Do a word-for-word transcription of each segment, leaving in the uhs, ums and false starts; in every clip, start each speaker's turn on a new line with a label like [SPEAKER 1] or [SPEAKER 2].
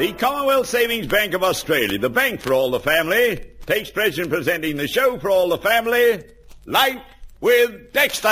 [SPEAKER 1] The Commonwealth Savings Bank of Australia, the bank for all the family, takes pleasure in presenting the show for all the family, Life with Dexter.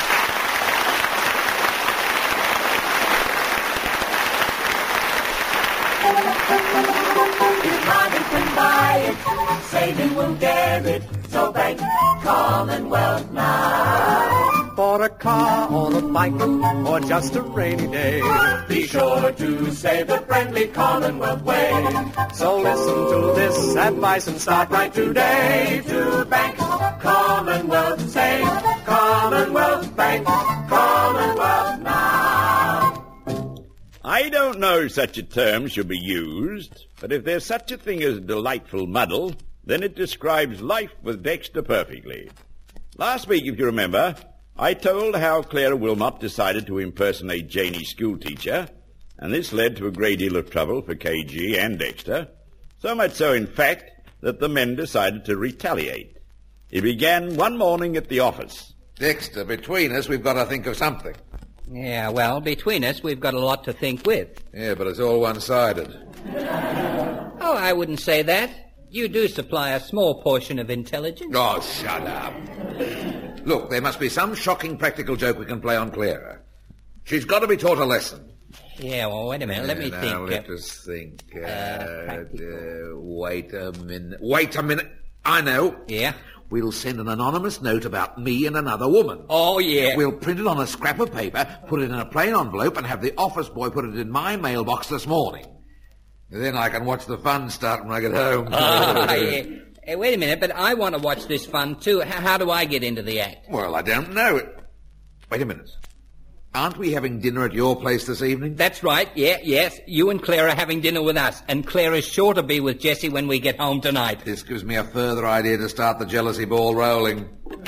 [SPEAKER 2] If money can buy it, saving will get it. So bank Commonwealth now.
[SPEAKER 3] For a car or a bike or just a rainy day,
[SPEAKER 2] Be sure to save the friendly Commonwealth way.
[SPEAKER 3] so listen to this advice and start right today.
[SPEAKER 2] To bank Commonwealth, save Commonwealth Bank, Commonwealth now.
[SPEAKER 1] I don't know if such a term should be used, but if there's such a thing as a delightful muddle, then it describes Life with Dexter perfectly. Last week, if you remember, I told how Clara Wilmot decided to impersonate Janie's schoolteacher, and this led to a great deal of trouble for K G and Dexter, so much so, in fact, that the men decided to retaliate. It began one morning at the office.
[SPEAKER 4] Dexter, between us, we've got to think of something.
[SPEAKER 5] Yeah, well, between us, we've got a lot to think with.
[SPEAKER 4] Yeah, but it's all one-sided.
[SPEAKER 5] Oh, I wouldn't say that. You do supply a small portion of intelligence.
[SPEAKER 4] Oh, shut up. Look, there must be some shocking practical joke we can play on Clara. She's got to be taught a lesson.
[SPEAKER 5] Yeah, well, wait a minute. Let
[SPEAKER 4] Yeah,
[SPEAKER 5] me
[SPEAKER 4] now,
[SPEAKER 5] think.
[SPEAKER 4] let
[SPEAKER 5] uh,
[SPEAKER 4] us think. Uh,
[SPEAKER 5] uh, practical.
[SPEAKER 4] uh, wait a minute. Wait a minute. I know.
[SPEAKER 5] Yeah?
[SPEAKER 4] We'll send an anonymous note about me and another woman.
[SPEAKER 5] Oh, yeah.
[SPEAKER 4] We'll print it on a scrap of paper, put it in a plain envelope, and have the office boy put it in my mailbox this morning. Then I can watch the fun start when I get home.
[SPEAKER 5] Ah, yeah. Hey, wait a minute, but I want to watch this fun, too. H- how do I get into the act?
[SPEAKER 4] Well, I don't know. Wait a minute. Aren't we having dinner at your place this evening?
[SPEAKER 5] That's right, yeah, yes. You and Claire are having dinner with us, and Claire is sure to be with Jessie when we get home tonight.
[SPEAKER 4] This gives me a further idea to start the jealousy ball rolling.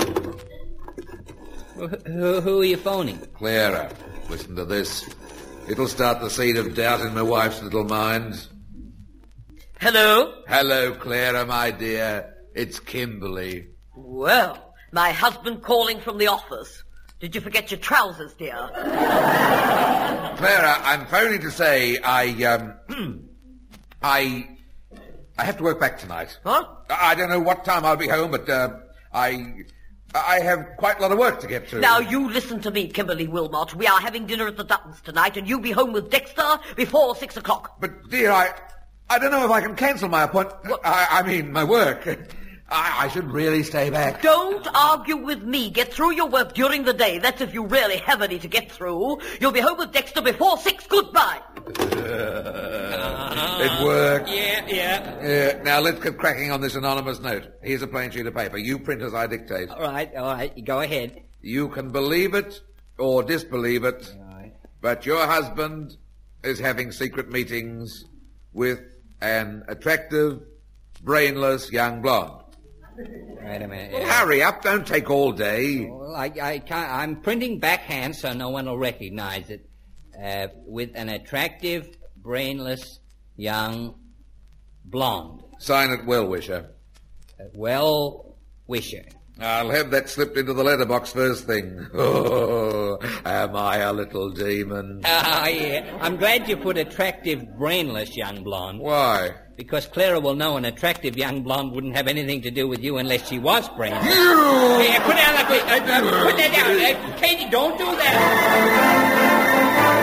[SPEAKER 5] Who, who are you phoning?
[SPEAKER 4] Clara, listen to this. It'll start the seed of doubt in my wife's little mind.
[SPEAKER 6] Hello?
[SPEAKER 4] Hello, Clara, my dear. It's Kimberly.
[SPEAKER 6] Well, my husband calling from the office. Did you forget your trousers, dear?
[SPEAKER 4] Clara, I'm phoning to say I, um, I, I have to work back tonight.
[SPEAKER 6] Huh?
[SPEAKER 4] I I don't know what time I'll be home, but, uh, I, I have quite a lot of work to get through.
[SPEAKER 6] Now, you listen to me, Kimberly Wilmot. We are having dinner at the Duttons tonight, and you'll be home with Dexter before six o'clock.
[SPEAKER 4] But, dear, I, I don't know if I can cancel my appointment. I, I mean, my work. I, I should really stay back.
[SPEAKER 6] Don't argue with me. Get through your work during the day. That's if you really have any to get through. You'll be home with Dexter before six. Goodbye.
[SPEAKER 4] Uh, it worked.
[SPEAKER 5] Yeah, yeah.
[SPEAKER 4] Yeah, now let's get cracking on this anonymous note. Here's a plain sheet of paper. You print as I dictate.
[SPEAKER 5] All right, all right. Go ahead.
[SPEAKER 4] You can believe it or disbelieve it,
[SPEAKER 5] All right.
[SPEAKER 4] but your husband is having secret meetings with an attractive, brainless young blonde.
[SPEAKER 5] Wait a minute.
[SPEAKER 4] Well,
[SPEAKER 5] yeah.
[SPEAKER 4] hurry up, don't take all day.
[SPEAKER 5] Well, I, I can't, I'm printing backhand so no one will recognize it. Uh, with an attractive, brainless, young blonde.
[SPEAKER 4] Sign it well, Wisher.
[SPEAKER 5] Uh, well wisher.
[SPEAKER 4] I'll have that slipped into the letterbox first thing. Oh, am I a little demon?
[SPEAKER 5] Ah, yeah. I'm glad you put attractive, brainless young blonde.
[SPEAKER 4] Why?
[SPEAKER 5] Because Clara will know an attractive young blonde wouldn't have anything to do with you unless she was brainless.
[SPEAKER 4] You!
[SPEAKER 5] Hey, put down that, uh, uh, put that down. Uh, Katie, don't do that.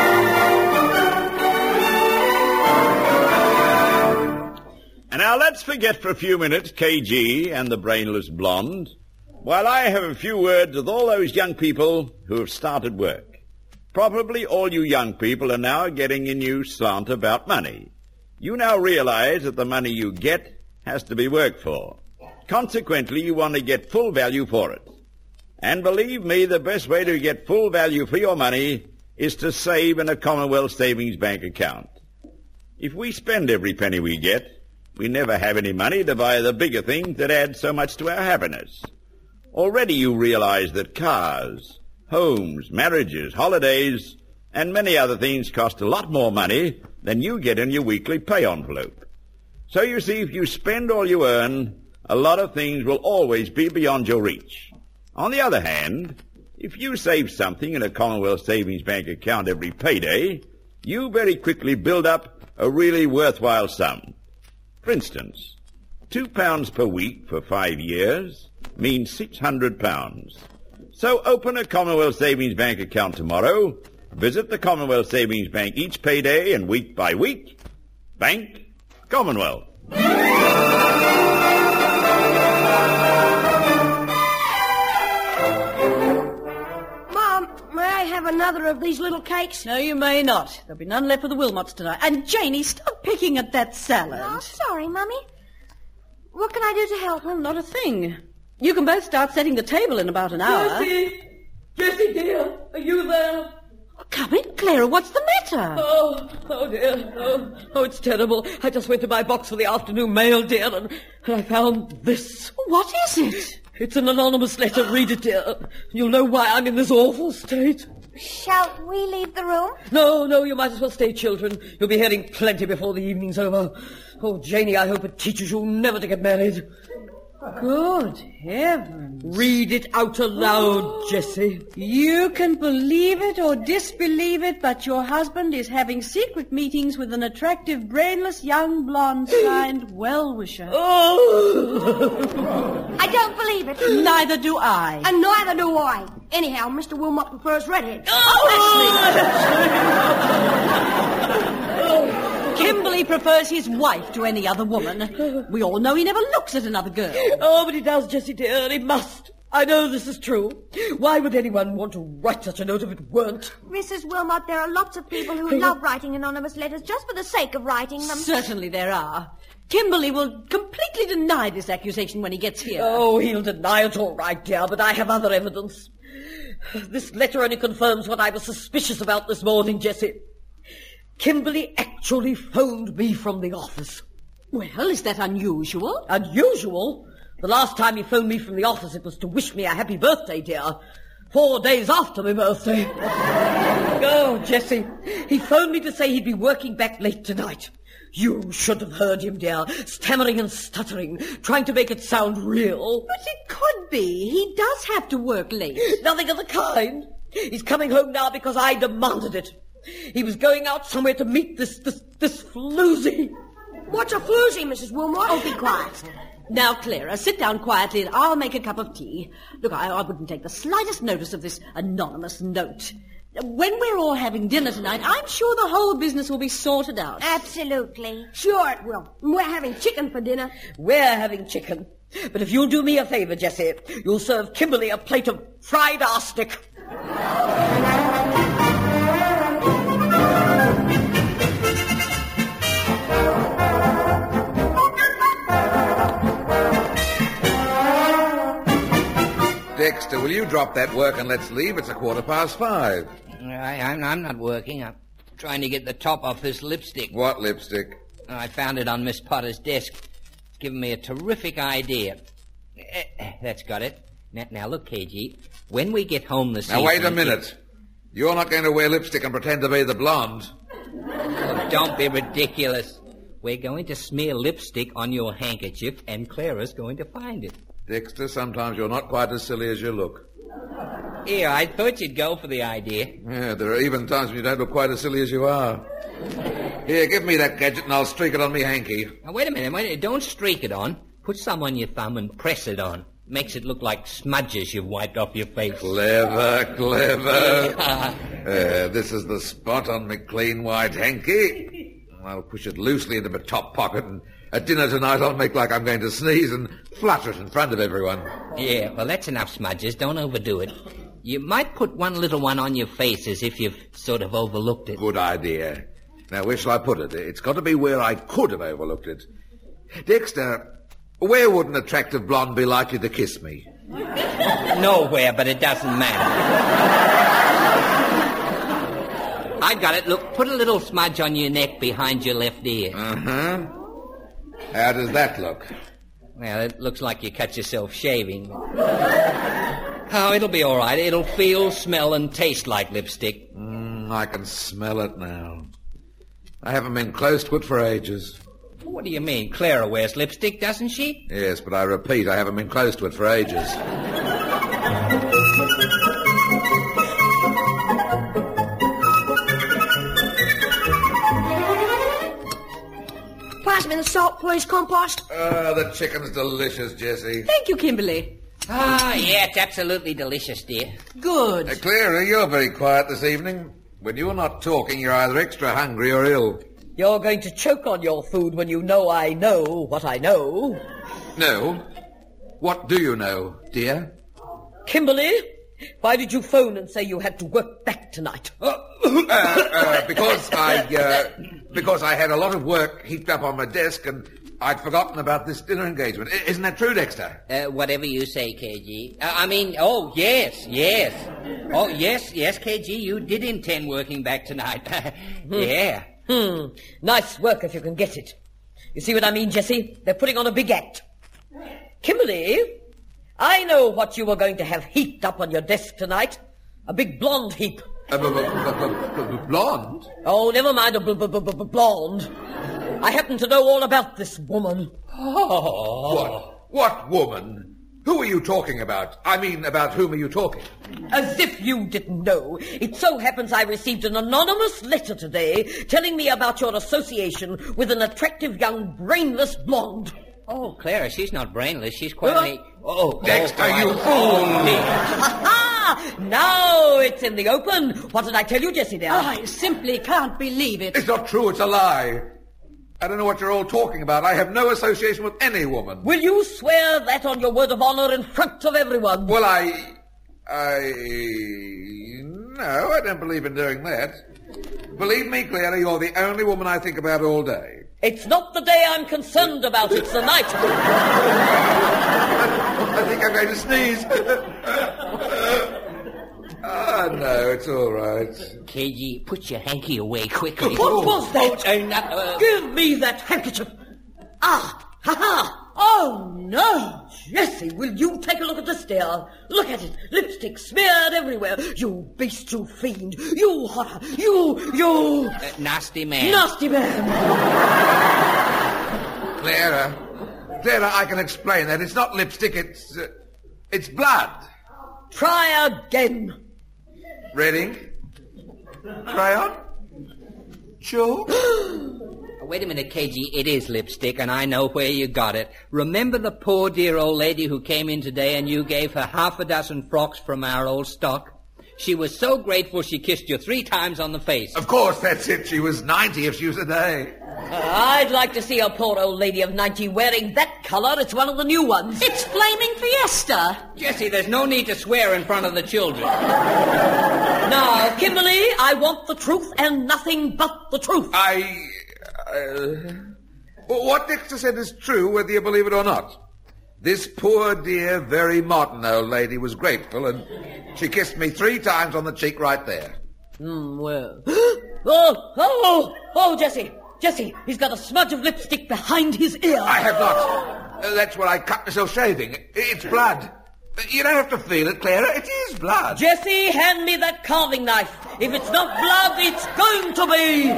[SPEAKER 1] And now let's forget for a few minutes K G and the brainless blonde, while I have a few words with all those young people who have started work. Probably all you young people are now getting a new slant about money. You now realize that the money you get has to be worked for. Consequently, you want to get full value for it. And believe me, the best way to get full value for your money is to save in a Commonwealth Savings Bank account. If we spend every penny we get, we never have any money to buy the bigger things that add so much to our happiness. Already you realize that cars, homes, marriages, holidays, and many other things cost a lot more money than you get in your weekly pay envelope. So you see, if you spend all you earn, a lot of things will always be beyond your reach. On the other hand, if you save something in a Commonwealth Savings Bank account every payday, you very quickly build up a really worthwhile sum. For instance, two pounds per week for five years means six hundred pounds. So open a Commonwealth Savings Bank account tomorrow. Visit the Commonwealth Savings Bank each payday and week by week. Bank Commonwealth.
[SPEAKER 7] Mom, may I have another of these little cakes?
[SPEAKER 8] No, you may not. There'll be none left for the Wilmots tonight. And Janie, stop picking at that salad.
[SPEAKER 7] Oh, sorry, Mummy. What can I do to help?
[SPEAKER 8] Well, not a thing. You can both start setting the table in about an hour.
[SPEAKER 6] Jessie! Jessie, dear, are you there?
[SPEAKER 8] Oh, come in, Clara. What's the matter?
[SPEAKER 6] Oh, oh dear. Oh, oh, it's terrible. I just went to my box for the afternoon mail, dear, and, and I found this.
[SPEAKER 8] What is it?
[SPEAKER 6] It's an anonymous letter. Read it, dear. You'll know why I'm in this awful state.
[SPEAKER 7] Shall we leave the room?
[SPEAKER 6] No, no, you might as well stay, children. You'll be hearing plenty before the evening's over. Oh, Janie, I hope it teaches you never to get married.
[SPEAKER 8] Good heavens.
[SPEAKER 6] Read it out aloud, Jessie.
[SPEAKER 8] You can believe it or disbelieve it, but your husband is having secret meetings with an attractive, brainless young blonde signed well-wisher.
[SPEAKER 6] Oh!
[SPEAKER 7] I don't believe it.
[SPEAKER 8] Neither do I.
[SPEAKER 7] And neither do I. Anyhow, Mister Wilmot prefers redheads.
[SPEAKER 8] Oh, Kimberly prefers his wife to any other woman. We all know he never looks at another girl.
[SPEAKER 6] Oh, but he does, Jessie dear, and he must. I know this is true. Why would anyone want to write such a note if it weren't?
[SPEAKER 7] Missus Wilmot, there are lots of people who love writing anonymous letters just for the sake of writing them.
[SPEAKER 8] Certainly there are. Kimberly will completely deny this accusation when he gets here.
[SPEAKER 6] Oh, he'll deny it all right, dear, but I have other evidence. This letter only confirms what I was suspicious about this morning, Jessie. Kimberly actually phoned me from the office.
[SPEAKER 8] Well, is that unusual?
[SPEAKER 6] Unusual? The last time he phoned me from the office, it was to wish me a happy birthday, dear. Four days after my birthday. Oh, Jessie, he phoned me to say he'd be working back late tonight. You should have heard him, dear, stammering and stuttering, trying to make it sound real.
[SPEAKER 8] But it could be. He does have to work late.
[SPEAKER 6] Nothing of the kind. He's coming home now because I demanded it. He was going out somewhere to meet this, this, this floozy.
[SPEAKER 7] What's a floozy, Missus Wilmot? Oh, be quiet.
[SPEAKER 8] Now, Clara, sit down quietly and I'll make a cup of tea. Look, I, I wouldn't take the slightest notice of this anonymous note. When we're all having dinner tonight, I'm sure the whole business will be sorted out.
[SPEAKER 7] Absolutely. Sure it will. We're having chicken for dinner.
[SPEAKER 6] We're having chicken. But if you'll do me a favour, Jessie, you'll serve Kimberly a plate of fried arsenic.
[SPEAKER 4] Dexter, will you drop that work and let's leave? It's a quarter past five.
[SPEAKER 5] I, I'm, I'm not working. I'm trying to get the top off this lipstick.
[SPEAKER 4] What lipstick?
[SPEAKER 5] I found it on Miss Potter's desk. It's given me a terrific idea. Eh, That's got it. Now, now look, K G, when we get home this
[SPEAKER 4] Now,
[SPEAKER 5] evening...
[SPEAKER 4] wait a minute. You're not going to wear lipstick and pretend to be the blonde.
[SPEAKER 5] Oh, don't be ridiculous. We're going to smear lipstick on your handkerchief, and Clara's going to find it.
[SPEAKER 4] Dexter, sometimes you're not quite as silly as you look.
[SPEAKER 5] Here, I thought you'd go for the idea.
[SPEAKER 4] Yeah, there are even times when you don't look quite as silly as you are. Here, give me that gadget and I'll streak it on me hanky.
[SPEAKER 5] Now, wait a minute, wait a minute. Don't streak it on. Put some on your thumb and press it on. Makes it look like smudges you've wiped off your face.
[SPEAKER 4] Clever, clever. uh, this is the spot on me clean white hanky. I'll push it loosely into my top pocket, and at dinner tonight I'll make like I'm going to sneeze and flutter it in front of everyone.
[SPEAKER 5] Yeah, well, that's enough smudges. Don't overdo it. You might put one little one on your face as if you've sort of overlooked it.
[SPEAKER 4] Good idea. Now, where shall I put it? It's got to be where I could have overlooked it. Dexter, where would an attractive blonde be likely to kiss me?
[SPEAKER 5] Nowhere, but it doesn't matter. I got it. Look, put a little smudge on your neck behind your left ear.
[SPEAKER 4] Uh-huh. How does that look?
[SPEAKER 5] Well, it looks like you cut yourself shaving. Oh, it'll be all right. It'll feel, smell, and taste like lipstick.
[SPEAKER 4] Mm, I can smell it now. I haven't been close to it for ages.
[SPEAKER 5] What do you mean? Clara wears lipstick, doesn't she?
[SPEAKER 4] Yes, but I repeat, I haven't been close to it for ages.
[SPEAKER 7] some in the salt, please, compost?
[SPEAKER 4] Ah, the chicken's delicious, Jessie.
[SPEAKER 8] Thank you, Kimberly.
[SPEAKER 5] Ah, yeah, it's absolutely delicious, dear.
[SPEAKER 8] Good.
[SPEAKER 4] Uh, Clara, you're very quiet this evening. When you're not talking, you're either extra hungry or ill.
[SPEAKER 6] You're going to choke on your food when you know I know what I know.
[SPEAKER 4] No? What do you know, dear?
[SPEAKER 6] Kimberly, why did you phone and say you had to work back tonight?
[SPEAKER 4] uh, uh, because I, uh, because I had a lot of work heaped up on my desk and I'd forgotten about this dinner engagement. I- isn't that true, Dexter?
[SPEAKER 5] Uh, whatever you say, K G. Uh, I mean, oh, yes, yes. Oh, yes, yes, K G, you did intend working back tonight. Yeah.
[SPEAKER 6] Hmm, nice work if you can get it. You see what I mean, Jessie? They're putting on a big act. Kimberly, I know what you were going to have heaped up on your desk tonight. A big blonde heap.
[SPEAKER 4] Uh, b- b- b- b- blonde?
[SPEAKER 6] Oh, never mind a bl- bl- bl- bl- blonde. I happen to know all about this woman.
[SPEAKER 5] Oh.
[SPEAKER 4] What? What woman? Who are you talking about? I mean, about whom are you talking?
[SPEAKER 6] As if you didn't know. It so happens I received an anonymous letter today telling me about your association with an attractive young brainless blonde.
[SPEAKER 5] Oh, Clara, she's not brainless. She's quite a... Oh,
[SPEAKER 4] Dexter,
[SPEAKER 5] oh,
[SPEAKER 4] you
[SPEAKER 5] I-
[SPEAKER 4] fool!
[SPEAKER 5] dear.
[SPEAKER 6] Ha ha! Now it's in the open. What did I tell you, Jessie, dear?
[SPEAKER 8] I simply can't believe it.
[SPEAKER 4] It's not true, it's a lie. I don't know what you're all talking about. I have no association with any woman.
[SPEAKER 6] Will you swear that on your word of honor in front of everyone?
[SPEAKER 4] Well, I... I... No, I don't believe in doing that. Believe me, Clara, you're the only woman I think about all day.
[SPEAKER 6] It's not the day I'm concerned about, it's the night.
[SPEAKER 4] I think I'm going to sneeze. Ah, no, it's all right.
[SPEAKER 5] K G, put your hanky away quickly.
[SPEAKER 6] What was that?
[SPEAKER 5] Oh, uh, no, uh,
[SPEAKER 6] Give me that handkerchief. Ah, ha ha.
[SPEAKER 8] Oh, no.
[SPEAKER 6] Jessie, will you take a look at this, dear? Look at it. Lipstick smeared everywhere. You beast, you fiend. You horror. You, you...
[SPEAKER 5] uh, nasty man.
[SPEAKER 6] Nasty man.
[SPEAKER 4] Clara, Clara, I can explain that. It's not lipstick, it's... Uh, it's blood.
[SPEAKER 6] Try again.
[SPEAKER 4] Red ink? Crayon? Chalk?
[SPEAKER 5] Wait a minute, K G. It is lipstick, and I know where you got it. Remember the poor dear old lady who came in today and you gave her half a dozen frocks from our old stock? She was so grateful she kissed you three times on the face.
[SPEAKER 4] Of course, that's it. She was ninety if she was a day.
[SPEAKER 6] Uh, I'd like to see a poor old lady of ninety wearing that colour. It's one of the new ones.
[SPEAKER 8] It's Flaming Fiesta.
[SPEAKER 5] Jessie, there's no need to swear in front of the children.
[SPEAKER 6] Now, Kimberly, I want the truth and nothing but the truth.
[SPEAKER 4] I... Uh, what Dexter said is true, whether you believe it or not. This poor, dear, very modern old lady was grateful, and she kissed me three times on the cheek right there.
[SPEAKER 6] Hmm, well... oh, oh, oh, Jessie, Jessie, he's got a smudge of lipstick behind his ear.
[SPEAKER 4] I have not. Uh, that's where I cut myself shaving. It's blood. You don't have to feel it, Clara. It is blood.
[SPEAKER 6] Jessie, hand me that carving knife. If it's not blood, it's going to be.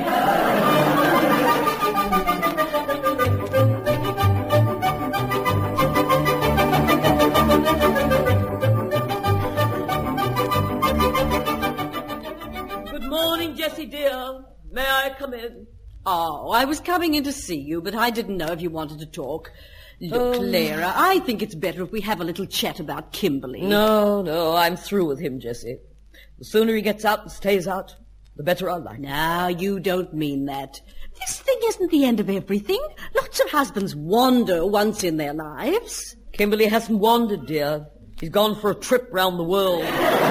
[SPEAKER 6] Good morning, Jessie, dear. May I come in?
[SPEAKER 8] Oh, I was coming in to see you, but I didn't know if you wanted to talk. Look, Clara, I think it's better if we have a little chat about Kimberly.
[SPEAKER 6] No, no, I'm through with him, Jessie. The sooner he gets out and stays out, the better I like it.
[SPEAKER 8] Now, you don't mean that. This thing isn't the end of everything. Lots of husbands wander once in their lives.
[SPEAKER 6] Kimberly hasn't wandered, dear. He's gone for a trip round the world.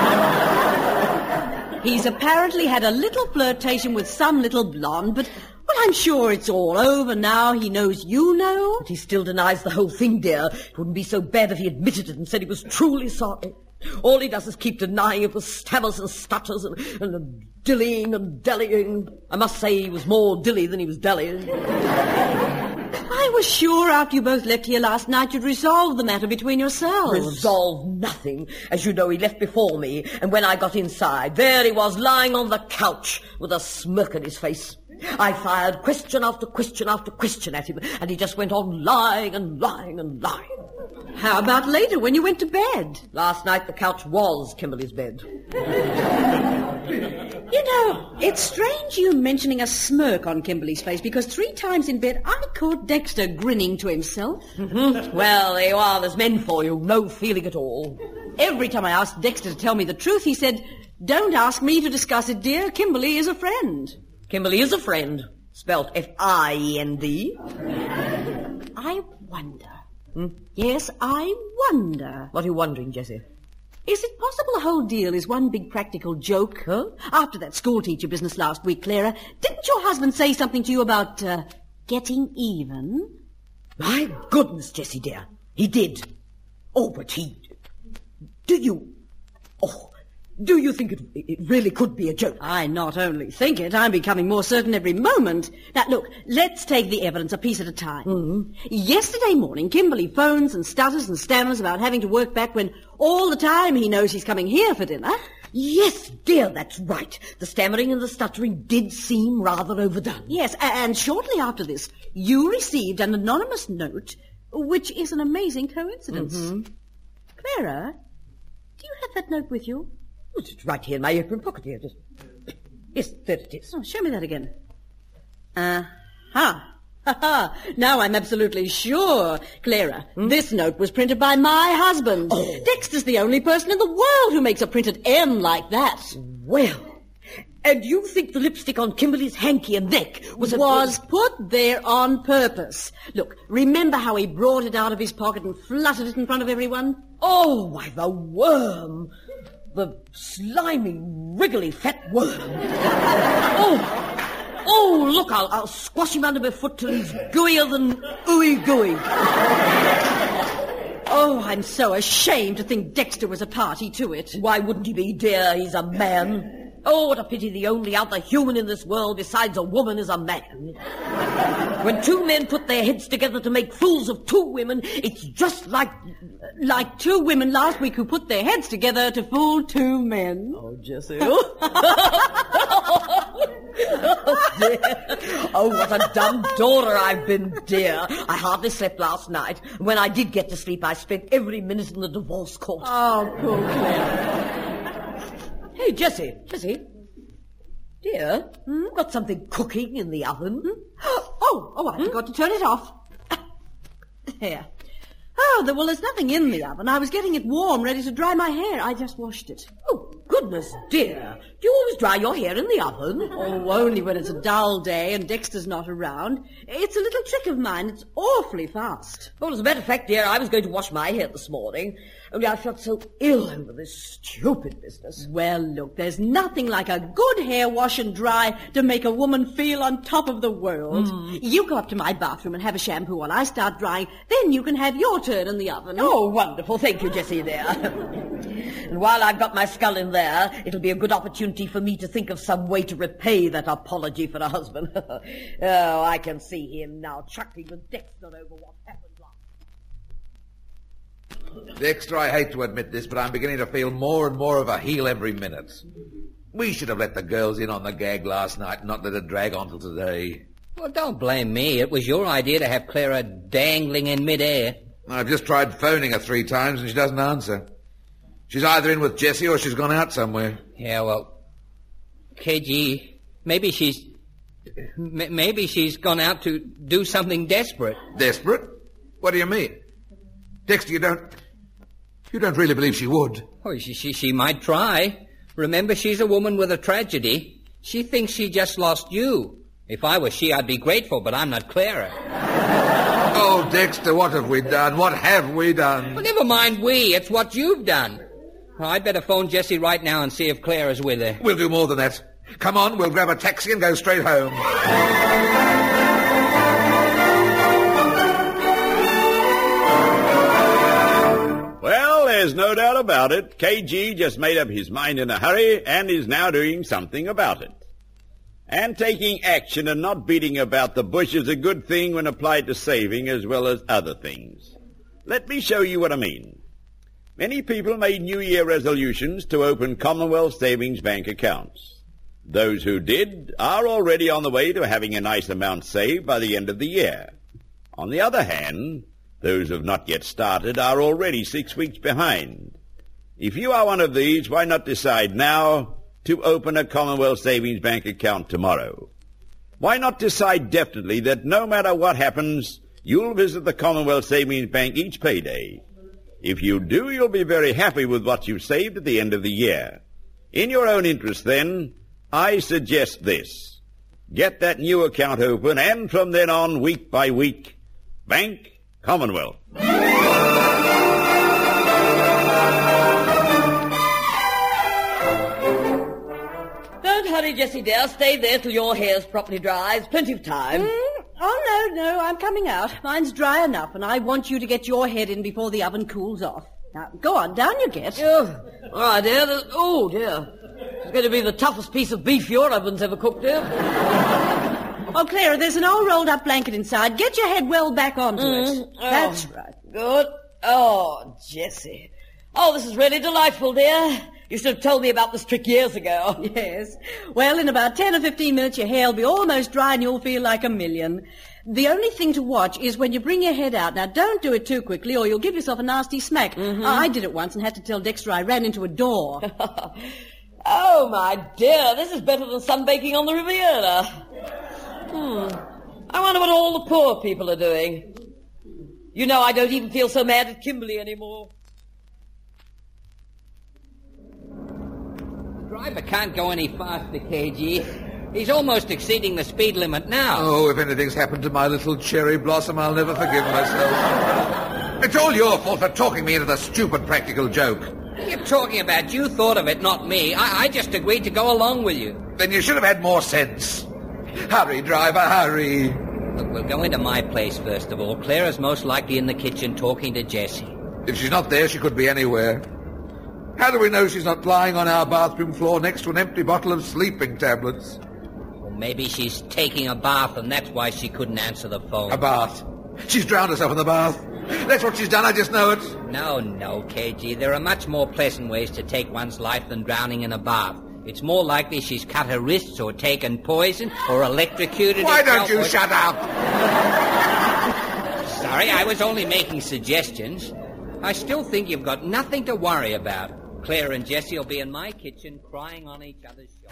[SPEAKER 8] He's apparently had a little flirtation with some little blonde, but, well, I'm sure it's all over now. He knows you know.
[SPEAKER 6] But he still denies the whole thing, dear. It wouldn't be so bad if he admitted it and said he was truly sorry. All he does is keep denying it with stammers and stutters and, and dillying and dallying. I must say he was more dilly than he was dallying.
[SPEAKER 8] I was sure after you both left here last night you'd resolve the matter between yourselves.
[SPEAKER 6] Resolve nothing. As you know, he left before me, and when I got inside, there he was lying on the couch with a smirk on his face. I fired question after question after question at him, and he just went on lying and lying and lying.
[SPEAKER 8] How about later, when you went to bed?
[SPEAKER 6] Last night the couch was Kimberly's bed.
[SPEAKER 8] You know, it's strange you mentioning a smirk on Kimberly's face, because three times in bed I caught Dexter grinning to himself.
[SPEAKER 6] Mm-hmm. Well, there you are. There's men for you. No feeling at all.
[SPEAKER 8] Every time I asked Dexter to tell me the truth, he said, "Don't ask me to discuss it, dear. Kimberly is a friend."
[SPEAKER 6] Kimberly is a friend. Spelt F I E N D.
[SPEAKER 8] I wonder. Hmm? Yes, I wonder.
[SPEAKER 6] What are you wondering, Jessie?
[SPEAKER 8] Is it possible the whole deal is one big practical joke?
[SPEAKER 6] Huh?
[SPEAKER 8] After that schoolteacher business last week, Clara, didn't your husband say something to you about uh, getting even?
[SPEAKER 6] My goodness, Jessie dear. He did. Oh, but he... Do you... Oh... Do you think it, it really could be a joke?
[SPEAKER 8] I not only think it, I'm becoming more certain every moment. Now, look, let's take the evidence a piece at a time.
[SPEAKER 6] Mm-hmm.
[SPEAKER 8] Yesterday morning, Kimberly phones and stutters and stammers about having to work back when all the time he knows he's coming here for dinner.
[SPEAKER 6] Yes, dear, that's right. The stammering and the stuttering did seem rather overdone.
[SPEAKER 8] Yes, and shortly after this, you received an anonymous note, which is an amazing coincidence.
[SPEAKER 6] Mm-hmm.
[SPEAKER 8] Clara, do you have that note with you?
[SPEAKER 6] It's right here in my apron pocket here. Just... Yes, there it is.
[SPEAKER 8] Oh, show me that again. Uh-huh. Ha-ha. Now I'm absolutely sure, Clara, hmm? This note was printed by my husband.
[SPEAKER 6] Oh.
[SPEAKER 8] Dexter's the only person in the world who makes a printed M like that.
[SPEAKER 6] Well, and you think the lipstick on Kimberly's hanky and neck was...
[SPEAKER 8] Was
[SPEAKER 6] a...
[SPEAKER 8] put there on purpose. Look, remember how he brought it out of his pocket and fluttered it in front of everyone?
[SPEAKER 6] Oh, why, the worm... The slimy, wriggly, fat worm. Oh, oh, look, I'll, I'll squash him under my foot till he's gooier than ooey gooey.
[SPEAKER 8] Oh, I'm so ashamed to think Dexter was a party to it.
[SPEAKER 6] Why wouldn't he be, dear? He's a man. Oh, what a pity the only other human in this world besides a woman is a man. When two men put their heads together to make fools of two women, it's just like...
[SPEAKER 8] Like two women last week who put their heads together to fool two men.
[SPEAKER 6] Oh, Jessie. Oh, oh, what a dumb daughter I've been, dear. I hardly slept last night. When I did get to sleep, I spent every minute in the divorce court.
[SPEAKER 8] Oh, poor Claire.
[SPEAKER 6] Hey, Jessie, Jessie. Dear, hmm? Got something cooking in the oven?
[SPEAKER 8] Hmm? Oh, oh, I hmm? forgot to turn it off. There. Oh, there, well, there's nothing in the oven. I was getting it warm, ready to dry my hair. I just washed it.
[SPEAKER 6] Oh, goodness, dear. Do you always dry your hair in the oven?
[SPEAKER 8] Oh, only when it's a dull day and Dexter's not around. It's a little trick of mine. It's awfully fast.
[SPEAKER 6] Well, as a matter of fact, dear, I was going to wash my hair this morning, only I felt so ill over this stupid business.
[SPEAKER 8] Well, look, there's nothing like a good hair wash and dry to make a woman feel on top of the world. Mm. You go up to my bathroom and have a shampoo while I start drying. Then you can have your turn in the oven.
[SPEAKER 6] Oh, wonderful. Thank you, Jessie, there. And while I've got my skull in there, it'll be a good opportunity for me to think of some way to repay that apology for a husband. Oh, I can see him now chuckling with Dexter over what happened last.
[SPEAKER 4] Dexter, I hate to admit this, but I'm beginning to feel more and more of a heel every minute. We should have let the girls in on the gag last night, not let it drag on till today.
[SPEAKER 5] Well, don't blame me. It was your idea to have Clara dangling in midair.
[SPEAKER 4] I've just tried phoning her three times and she doesn't answer. She's either in with Jessie or she's gone out somewhere.
[SPEAKER 5] Yeah, well, K G, maybe she's... M- maybe she's gone out to do something desperate.
[SPEAKER 4] Desperate? What do you mean? Dexter, you don't... You don't really believe she would?
[SPEAKER 5] Oh, she, she, she might try. Remember, she's a woman with a tragedy. She thinks she just lost you. If I were she, I'd be grateful, but I'm not Clara.
[SPEAKER 4] Oh, Dexter, what have we done? What have we done?
[SPEAKER 5] Well, never mind we. It's what you've done. Well, I'd better phone Jessie right now and see if Clara's with her.
[SPEAKER 4] We'll do more than that. Come on, we'll grab a taxi and go straight home.
[SPEAKER 1] Well, there's no doubt about it. K G just made up his mind in a hurry and is now doing something about it. And taking action and not beating about the bush is a good thing when applied to saving as well as other things. Let me show you what I mean. Many people made New Year resolutions to open Commonwealth Savings Bank accounts. Those who did are already on the way to having a nice amount saved by the end of the year. On the other hand, those who have not yet started are already six weeks behind. If you are one of these, why not decide now to open a Commonwealth Savings Bank account tomorrow? Why not decide definitely that no matter what happens, you'll visit the Commonwealth Savings Bank each payday? If you do, you'll be very happy with what you've saved at the end of the year. In your own interest, then, I suggest this. Get that new account open, and from then on, week by week, Bank Commonwealth.
[SPEAKER 6] Don't hurry, Jessie dear. Stay there till your hair's properly dry. There's plenty of time.
[SPEAKER 8] Mm? Oh, no, no, I'm coming out. Mine's dry enough, and I want you to get your head in before the oven cools off. Now, go on, down you get.
[SPEAKER 6] Oh, all right, dear. Oh, dear. It's going to be the toughest piece of beef your oven's ever cooked, dear.
[SPEAKER 8] Oh, Clara, there's an old rolled-up blanket inside. Get your head well back onto
[SPEAKER 6] Mm.
[SPEAKER 8] it. That's
[SPEAKER 6] Oh,
[SPEAKER 8] right.
[SPEAKER 6] Good. Oh, Jessie. Oh, this is really delightful, dear. You should have told me about this trick years ago.
[SPEAKER 8] Yes. Well, in about ten or fifteen minutes, your hair will be almost dry and you'll feel like a million. The only thing to watch is when you bring your head out. Now, don't do it too quickly or you'll give yourself a nasty smack.
[SPEAKER 6] Mm-hmm.
[SPEAKER 8] I did it once and had to tell Dexter I ran into a door.
[SPEAKER 6] Oh, my dear, this is better than sunbaking on the Riviera. Hmm. I wonder what all the poor people are doing. You know, I don't even feel so mad at Kimberly anymore.
[SPEAKER 5] The driver can't go any faster, K G. He's almost exceeding the speed limit now.
[SPEAKER 4] Oh, if anything's happened to my little cherry blossom, I'll never forgive myself. It's all your fault for talking me into the stupid practical joke.
[SPEAKER 5] You're talking about you thought of it, not me. I, I just agreed to go along with you.
[SPEAKER 4] Then you should have had more sense. Hurry, driver, hurry.
[SPEAKER 5] Look, we'll go into my place first of all. Clara's most likely in the kitchen talking to Jessie.
[SPEAKER 4] If she's not there, she could be anywhere. How do we know she's not lying on our bathroom floor next to an empty bottle of sleeping tablets?
[SPEAKER 5] Or maybe she's taking a bath and that's why she couldn't answer the phone.
[SPEAKER 4] A bath. She's drowned herself in the bath. That's what she's done, I just know it.
[SPEAKER 5] No, no, K G. There are much more pleasant ways to take one's life than drowning in a bath. It's more likely she's cut her wrists or taken poison or electrocuted
[SPEAKER 4] Why
[SPEAKER 5] herself
[SPEAKER 4] don't you
[SPEAKER 5] or...
[SPEAKER 4] shut up?
[SPEAKER 5] Sorry, I was only making suggestions. I still think you've got nothing to worry about. Clara and Jessie will be in my kitchen crying on each other's shoulders.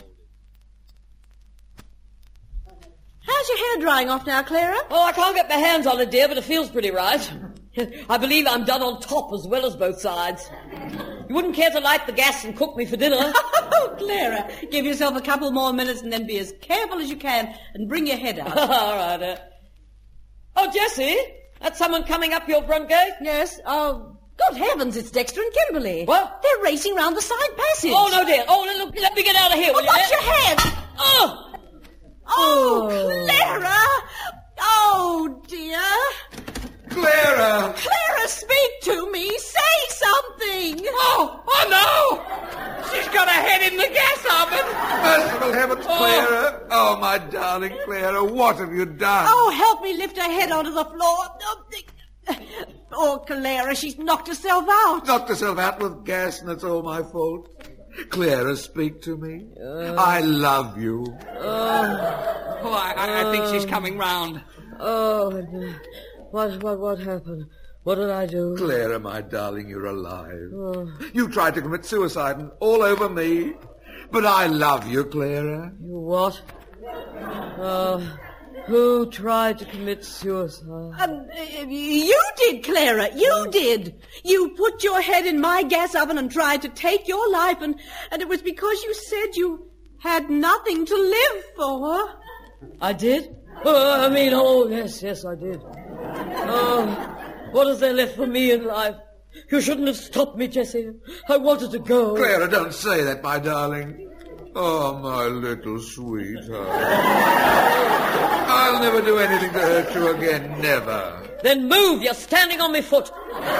[SPEAKER 8] How's your hair drying off now, Clara?
[SPEAKER 6] Oh, I can't get my hands on it, dear, but it feels pretty right. I believe I'm done on top as well as both sides. You wouldn't care to light the gas and cook me for dinner?
[SPEAKER 8] Oh, Clara, give yourself a couple more minutes and then be as careful as you can and bring your head out.
[SPEAKER 6] All right. Uh... Oh, Jessie, that's someone coming up your front gate?
[SPEAKER 8] Yes, oh, good heavens, it's Dexter and Kimberly.
[SPEAKER 6] What?
[SPEAKER 8] They're racing round the side passage.
[SPEAKER 6] Oh, no, dear. Oh, look, let me get out of here, will
[SPEAKER 8] Oh,
[SPEAKER 6] you?
[SPEAKER 8] watch
[SPEAKER 6] dear?
[SPEAKER 8] your head.
[SPEAKER 6] Oh!
[SPEAKER 8] Oh,
[SPEAKER 6] Oh.
[SPEAKER 8] Clara! Oh, dear.
[SPEAKER 4] Clara!
[SPEAKER 8] Clara, speak to me. Say something.
[SPEAKER 5] Oh, oh no! She's got her head in the gas oven!
[SPEAKER 4] Merciful heavens, Clara! Oh, my darling Clara, what have you done?
[SPEAKER 8] Oh, help me lift her head onto the floor. Oh, oh, Clara, she's knocked herself out.
[SPEAKER 4] Knocked herself out with gas, and it's all my fault. Clara, speak to me. Uh, I love you.
[SPEAKER 5] Uh, oh, I, I think she's coming round.
[SPEAKER 6] Oh, what, what, what happened? What did I do?
[SPEAKER 4] Clara, my darling, you're alive. Oh. You tried to commit suicide and all over me. But I love you, Clara.
[SPEAKER 6] You what? Uh, who tried to commit suicide?
[SPEAKER 8] Um, you did, Clara. You did. You put your head in my gas oven and tried to take your life, and, and it was because you said you had nothing to live for.
[SPEAKER 6] I did? Oh, I mean, oh, yes, yes, I did. Oh, what is there left for me in life? You shouldn't have stopped me, Jessie. I wanted to go.
[SPEAKER 4] Clara, don't say that, my darling. Oh, my little sweetheart. I'll never do anything to hurt you again, never.
[SPEAKER 6] Then move, you're standing on my foot.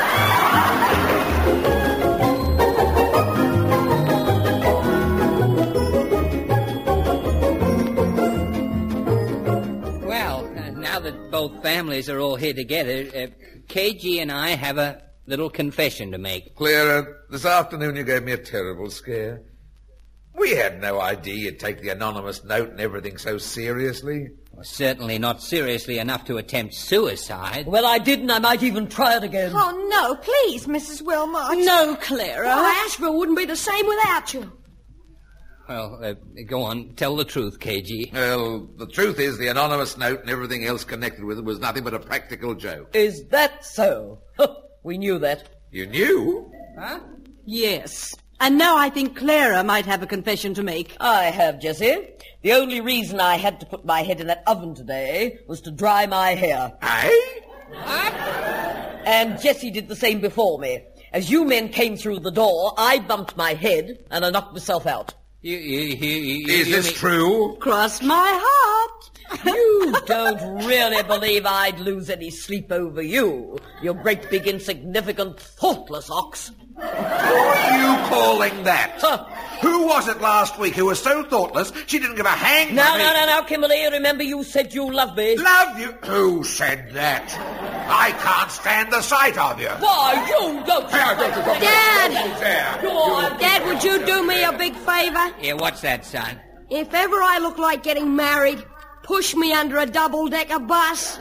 [SPEAKER 5] Well, uh, now that both families are all here together, uh, K G and I have a little confession to make.
[SPEAKER 4] Clara, this afternoon you gave me a terrible scare. We had no idea you'd take the anonymous note and everything so seriously.
[SPEAKER 5] Well, certainly not seriously enough to attempt suicide.
[SPEAKER 6] Well, I didn't. I might even try it again.
[SPEAKER 7] Oh, no, please, Missus Wilmot.
[SPEAKER 8] No, Clara.
[SPEAKER 7] Oh, Asheville wouldn't be the same without you.
[SPEAKER 5] Well, uh, go on. Tell the truth, K G.
[SPEAKER 4] Well, the truth is the anonymous note and everything else connected with it was nothing but a practical joke.
[SPEAKER 6] Is that so? We knew that.
[SPEAKER 4] You knew?
[SPEAKER 5] Huh?
[SPEAKER 8] Yes. And now I think Clara might have a confession to make.
[SPEAKER 6] I have, Jessie. The only reason I had to put my head in that oven today was to dry my hair.
[SPEAKER 4] Eh?
[SPEAKER 6] And Jessie did the same before me. As you men came through the door, I bumped my head and I knocked myself out.
[SPEAKER 5] You, you, you, you,
[SPEAKER 4] Is
[SPEAKER 5] you
[SPEAKER 4] this
[SPEAKER 5] mean-
[SPEAKER 4] true?
[SPEAKER 8] Cross my heart.
[SPEAKER 6] You don't really believe I'd lose any sleep over you, you great big insignificant thoughtless ox.
[SPEAKER 9] Who are you calling that?
[SPEAKER 6] Huh.
[SPEAKER 9] Who was it last week who was so thoughtless she didn't give a hang
[SPEAKER 6] Now,
[SPEAKER 9] for me?
[SPEAKER 6] now, now, now, Kimberly, remember you said you loved me.
[SPEAKER 9] Love you? Who said that? I can't stand the sight of you.
[SPEAKER 6] Why, you don't...
[SPEAKER 7] Dad!
[SPEAKER 9] There.
[SPEAKER 6] Go on.
[SPEAKER 7] Dad, would you do me a big favour?
[SPEAKER 5] Yeah, what's that, son?
[SPEAKER 7] If ever I look like getting married, push me under a double-decker bus.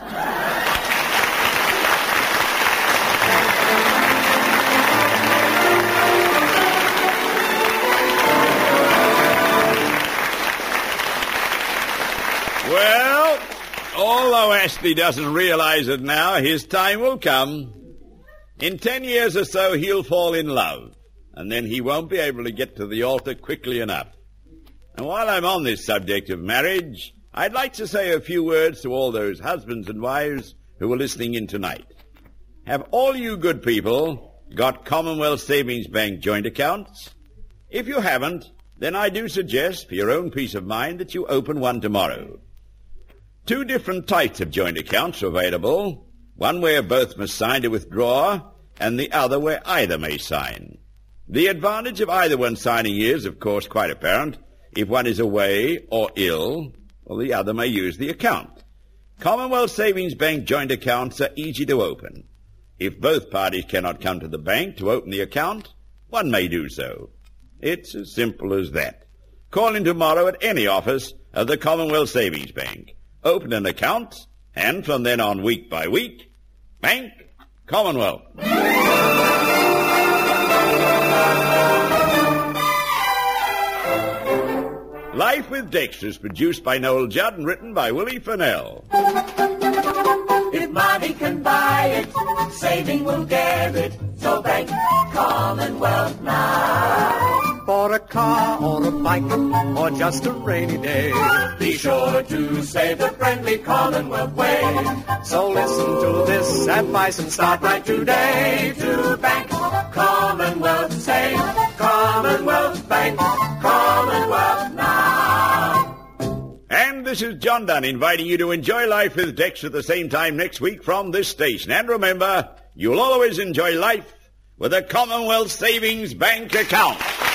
[SPEAKER 1] Well, although Ashley doesn't realize it now, his time will come. In ten years or so, he'll fall in love, and then he won't be able to get to the altar quickly enough. And while I'm on this subject of marriage, I'd like to say a few words to all those husbands and wives who are listening in tonight. Have all you good people got Commonwealth Savings Bank joint accounts? If you haven't, then I do suggest, for your own peace of mind, that you open one tomorrow. Two different types of joint accounts are available, one where both must sign to withdraw, and the other where either may sign. The advantage of either one signing is, of course, quite apparent. If one is away or ill, well, the other may use the account. Commonwealth Savings Bank joint accounts are easy to open. If both parties cannot come to the bank to open the account, one may do so. It's as simple as that. Call in tomorrow at any office of the Commonwealth Savings Bank. Open an account, and from then on week by week, Bank Commonwealth. Life with Dexter is produced by Noel Judd and written by Willie Fennell.
[SPEAKER 2] If money can buy it, saving will get it. So Bank Commonwealth now.
[SPEAKER 3] For a car or a bike or just a rainy day,
[SPEAKER 2] Be sure to save the friendly Commonwealth way.
[SPEAKER 3] so listen to this advice and start right today.
[SPEAKER 2] To Bank Commonwealth, say Commonwealth Bank, Commonwealth now.
[SPEAKER 1] And this is John Dunn inviting you to enjoy life with Dex at the same time next week from this station. And remember, you'll always enjoy life with a Commonwealth Savings Bank account.